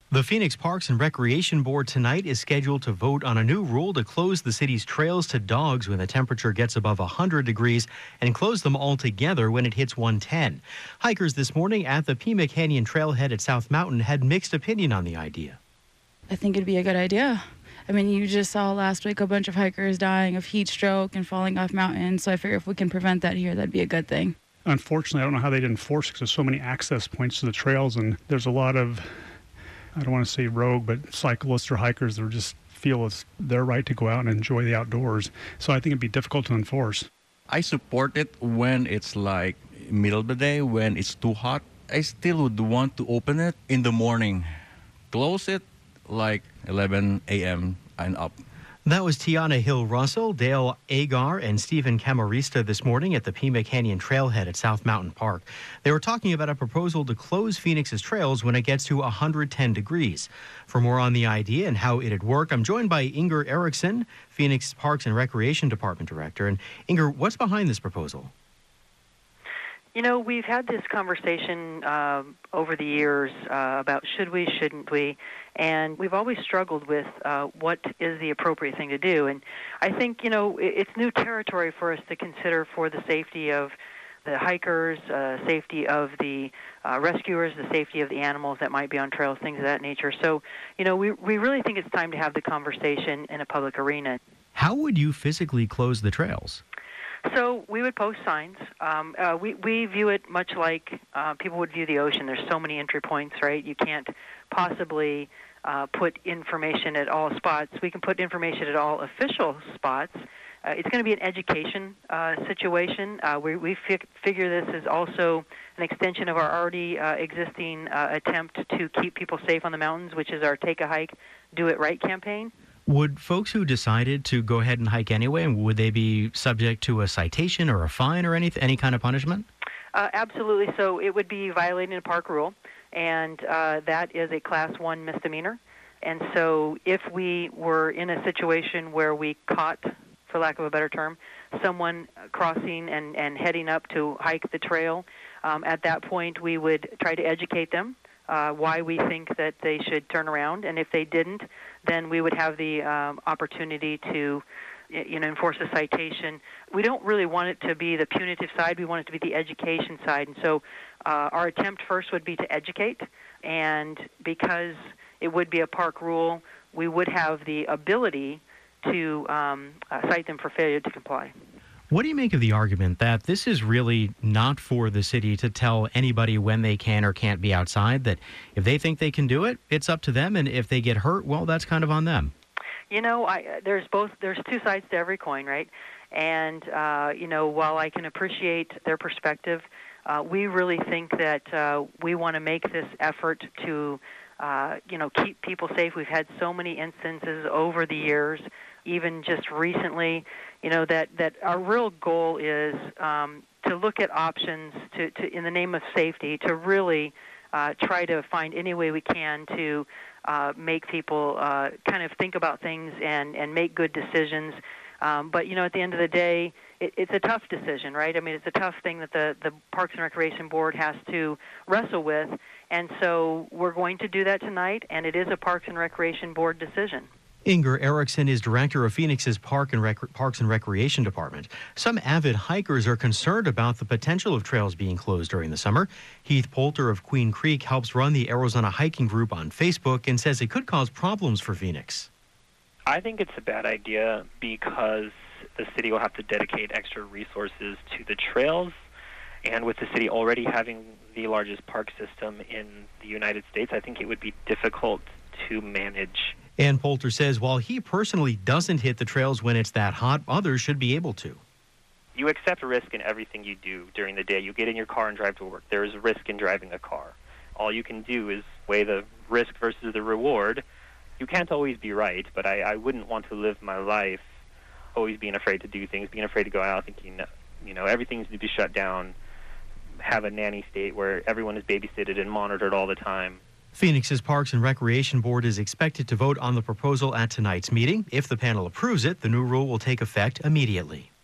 The Phoenix Parks and Recreation Board tonight is scheduled to vote on a new rule to close the city's trails to dogs when the temperature gets above 100 degrees and close them altogether when it hits 110. Hikers this morning at the Pima Canyon Trailhead at South Mountain had mixed opinion on the idea. I think it'd be a good idea. I mean, you just saw last week a bunch of hikers dying of heat stroke and falling off mountains, so I figure if we can prevent that here, that'd be a good thing. Unfortunately, I don't know how they'd enforce it because there's so many access points to the trails, and there's a lot of, I don't want to say rogue, but cyclists or hikers that just feel it's their right to go out and enjoy the outdoors. So I think it'd be difficult to enforce. I support it when it's like middle of the day, when it's too hot. I still would want to open it in the morning. Close it like 11 a.m. and up. That was Tiana Hill Russell, Dale Agar, and Stephen Camarista this morning at the Pima Canyon Trailhead at South Mountain Park. They were talking about a proposal to close Phoenix's trails when it gets to 110 degrees. For more on the idea and how it'd work, I'm joined by Inger Erickson, Phoenix Parks and Recreation Department Director. And Inger, what's behind this proposal? You know, we've had this conversation over the years about should we, shouldn't we, and we've always struggled with what is the appropriate thing to do. And I think, you know, it's new territory for us to consider for the safety of the hikers, safety of the rescuers, the safety of the animals that might be on trails, things of that nature. So, you know, we really think it's time to have the conversation in a public arena. How would you physically close the trails? So we would post signs. We view it much like people would view the ocean. There's so many entry points, right? You can't possibly put information at all spots. We can put information at all official spots. It's going to be an education situation. We figure this is also an extension of our already existing attempt to keep people safe on the mountains, which is our Take a Hike, Do It Right campaign. Would folks who decided to go ahead and hike anyway, would they be subject to a citation or a fine or any kind of punishment? Absolutely. So it would be violating a park rule, and that is a Class 1 misdemeanor. And so if we were in a situation where we caught, for lack of a better term, someone crossing and heading up to hike the trail, at that point we would try to educate them why we think that they should turn around, and if they didn't, then we would have the opportunity to, enforce a citation. We don't really want it to be the punitive side. We want it to be the education side. And so our attempt first would be to educate, and because it would be a park rule, we would have the ability to cite them for failure to comply. What do you make of the argument that this is really not for the city to tell anybody when they can or can't be outside, that if they think they can do it, it's up to them, and if they get hurt, well, that's kind of on them? You know, there's two sides to every coin, right? And, while I can appreciate their perspective, we really think that we want to make this effort to, keep people safe. We've had so many instances over the years, even just recently, that our real goal is to look at options to in the name of safety, to really try to find any way we can to make people kind of think about things and make good decisions. But, at the end of the day, it's a tough decision, right? I mean, it's a tough thing that the Parks and Recreation Board has to wrestle with. And so we're going to do that tonight, and it is a Parks and Recreation Board decision. Inger Erickson is director of Phoenix's Parks and Recreation Department. Some avid hikers are concerned about the potential of trails being closed during the summer. Heath Poulter of Queen Creek helps run the Arizona Hiking Group on Facebook and says it could cause problems for Phoenix. I think it's a bad idea because the city will have to dedicate extra resources to the trails. And with the city already having the largest park system in the United States, I think it would be difficult to manage. And Poulter says while he personally doesn't hit the trails when it's that hot, others should be able to. You accept risk in everything you do during the day. You get in your car and drive to work. There is risk in driving a car. All you can do is weigh the risk versus the reward. You can't always be right, but I wouldn't want to live my life always being afraid to do things, being afraid to go out, thinking, everything needs to be shut down, have a nanny state where everyone is babysitted and monitored all the time. Phoenix's Parks and Recreation Board is expected to vote on the proposal at tonight's meeting. If the panel approves it, the new rule will take effect immediately.